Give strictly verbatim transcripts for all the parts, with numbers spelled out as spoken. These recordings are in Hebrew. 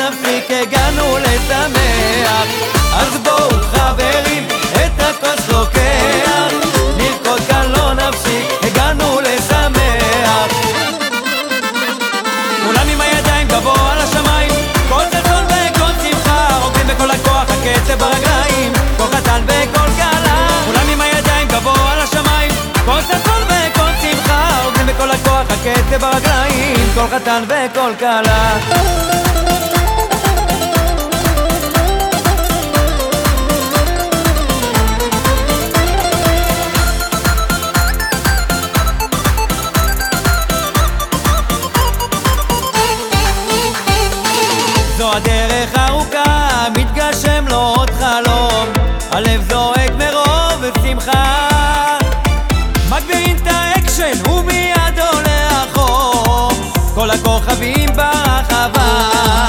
נפסיק, הגענו לשמח. אז בואו חברים, את הכוס לוקח, נרקוד כאן לא נפסיק, הגענו לשמח. כולם עם הידיים גבוה על השמיים, כל צלצול וכל שמחה, רוקדים בכל הכוח, הקצב ברגליים, כל חתן וכל כלה. כולם עם הידיים גבוה על השמיים, כל צלצול וכל שמחה, רוקדים בכל הכוח, הקצב ברגליים, כל חתן וכל כלה. זו הדרך ארוכה, מתגשם לו עוד חלום, הלב זועק מרוב ושמחה, מגבירים את האקשן ומיד עולה החום, כל הכוכבים ברחבה.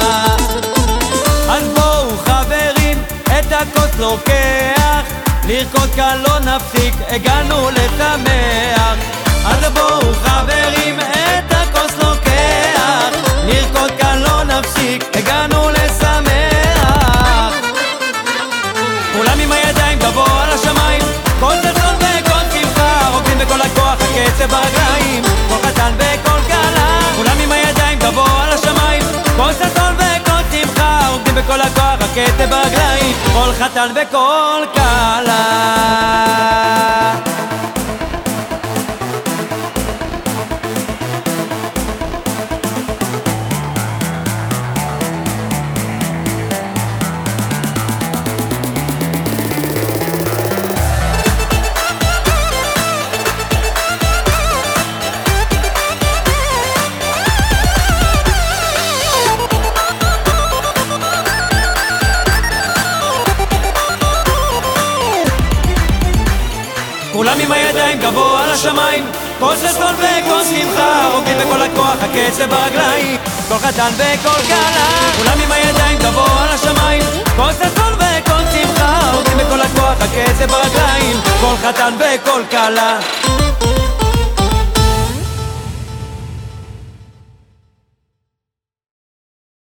אז בואו חברים, את הכוס לוקח, לרקוד כאן לא נפסיק, הגענו לשמח. אז בואו חברים, את הכוס לוקח, לרקוד כאן לא נפסיק, הגענו לשמח. כולם עם הידיים גבוה על השמיים, כל צלצול וכל שמחה, רוקדים בכל הכוח, הקצב ברגליים, כל חתן וכל כלה. כולם עם הידיים גבוה על השמיים, כל צלצול וכל שמחה, רוקדים בכל הכוח, הקצב ברגליים, כל חתן וכל כלה. כולם עם הידיים גבוה על השמיים, כל צלצול וכל שמחה, רוקדים בכל הכוח, הקצב ברגליים, כל חתן וכל כלה. כולם עם הידיים גבוה על השמיים, כל צלצול וכל שמחה, רוקדים בכל הכוח, הקצב ברגליים, כל חתן וכל כלה.